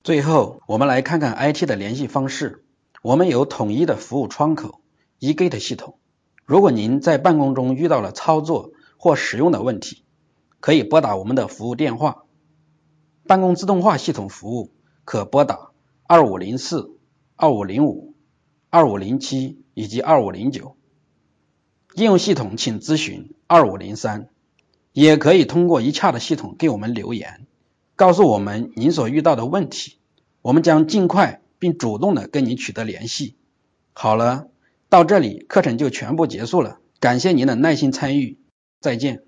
最后，我们来看看 IT 的联系方式。我们有统一的服务窗口 eGate 系统。如果您在办公中遇到了操作或使用的问题，可以拨打我们的服务电话。办公自动化系统服务可拨打2504、2505、2507以及2509。应用系统请咨询2503。也可以通过eChat 系统给我们留言，告诉我们您所遇到的问题，我们将尽快并主动的跟您取得联系。好了，到这里课程就全部结束了，感谢您的耐心参与，再见。